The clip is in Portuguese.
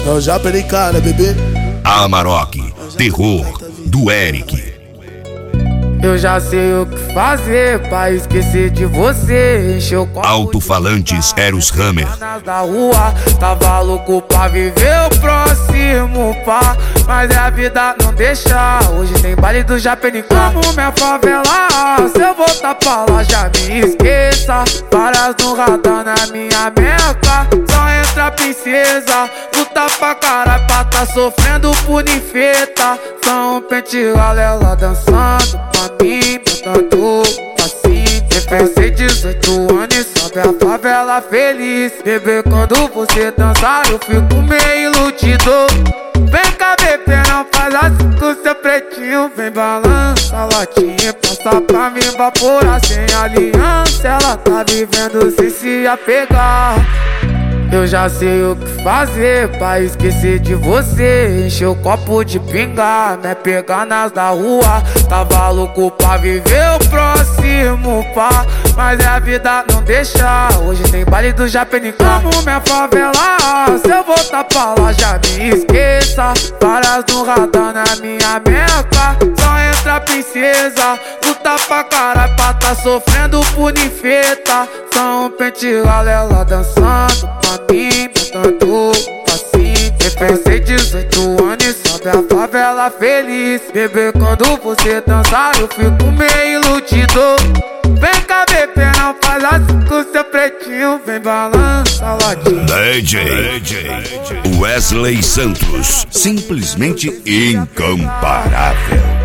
É o Japa NK, né, bebê? Amarok, terror do Eric. Eu já sei o que fazer pra esquecer de você. Encheu o copo Alto-falantes Eros Hammer. da rua, tava louco pra viver o próximo pá, mas a vida não deixa. Hoje tem baile do Japenicá. Como minha favela, se eu voltar pra lá já me esqueça. Várias no radar na minha meca. Só entra princesa, luta pra caralho pra tá sofrendo por ninfeta. São pente galela dançando pra mim, botando assim. Pensei 18 anos e sobe a favela feliz. Bebê, quando você dançar eu fico meio iludido. Vem cá, bebê, não faz assim com seu pretinho. Vem balança a latinha, passa pra mim evaporar sem aliança. Ela tá vivendo sem se apegar. Eu já sei o que fazer pra esquecer de você. Encher o copo de pinga, me pegar nas da rua. Tava louco pra viver o próximo pá, mas a vida não deixa. Hoje tem baile do Japenicá. Como minha favela, se eu voltar pra lá já me esqueça. Várias no radar na minha meca. Só entra princesa, luta pra caralho pra tá sofrendo por ninfeta. São pente galela dançando pra mim, botando assim. Pensei 18 anos e sobe a favela feliz. Bebê, quando você dançar eu fico meio iludido. Vem cá, bebê, não faz assim com seu pretinho. Vem balança a latinha. DJ Wesley Santos, simplesmente incomparável.